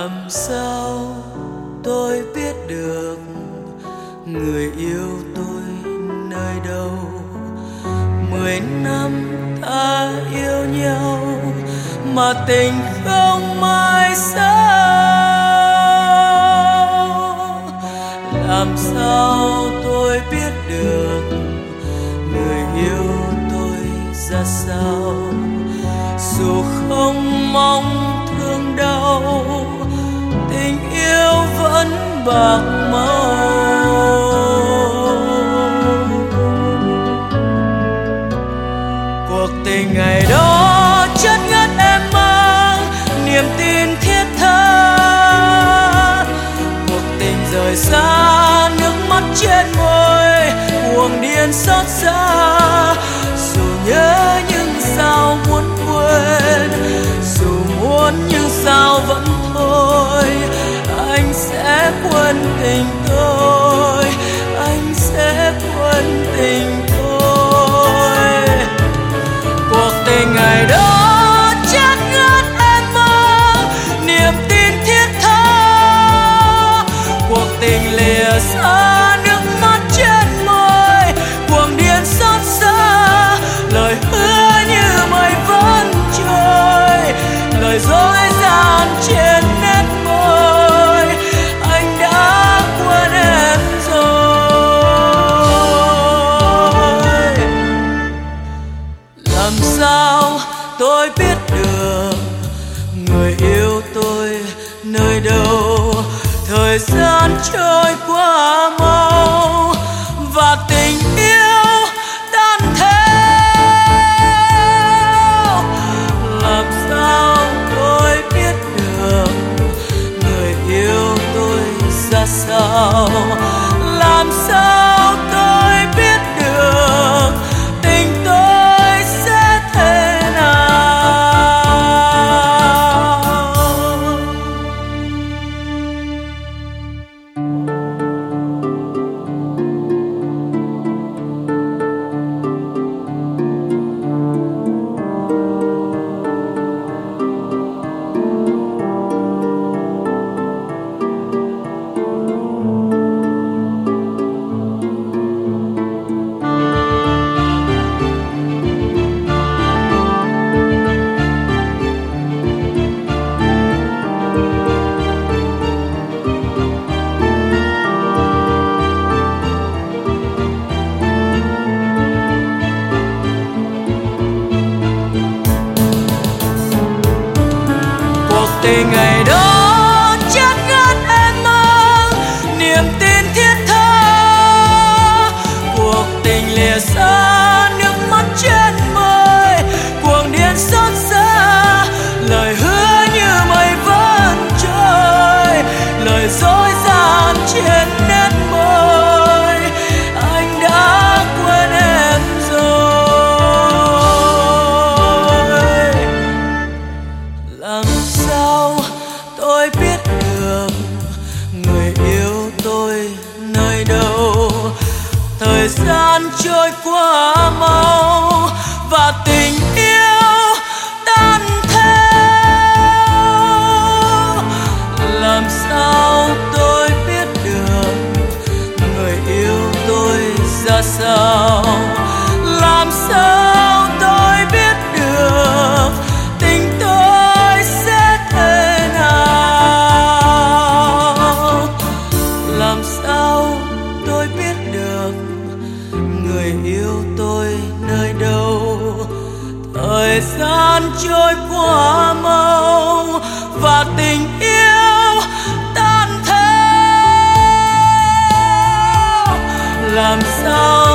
Làm sao tôi biết được người yêu tôi nơi đâu? 10 năm ta yêu nhau mà tình không mai sao. Làm sao tôi biết được người yêu tôi ra sao? Dù không mong thương đau, tình yêu vẫn bạc màu. Cuộc tình ngày đó chất ngất em mang niềm tin thiết tha. Cuộc tình rời xa nước mắt trên môi, cuồng điên xót xa. Dù nhớ nhưng sao muốn quên, dù muốn nhưng sao vẫn thôi. Anh sẽ quên tình tôi, anh sẽ quên tình tôi. Cuộc tình ngày đó chết ngất em mang niềm tin thiết tha. Cuộc tình lìa xa nước mắt trên môi, cuồng điên xót xa. Lời hứa như mây vẫn trôi, lời dối gian trên nét môi. Anh đã quên em rồi. Làm sao tôi biết được người yêu tôi nơi đâu? Thời gian trôi qua mau và tình yêu tan theo. Làm sao tôi biết được người yêu tôi ra sao? Làm sao tôi biết được tình tôi sẽ thế nào? Tình ngày đó chết ngất em mang niềm tin thiết tha. Cuộc tình lìa xa nước mắt trên môi, cuồng điên xót xa. Lời hứa như mây vẫn trôi, lời dối gian trên nét môi. Anh đã quên em rồi. Làm sao tôi biết được người yêu tôi nơi đâu? Thời gian trôi qua mau và tình yêu tan theo. Làm sao tôi biết được người yêu tôi ra sao? Làm sao tôi biết được tình tôi sẽ thế nào? Làm sao tôi biết được người yêu tôi nơi đâu? Thời gian trôi qua mau và tình yêu tan theo. Làm sao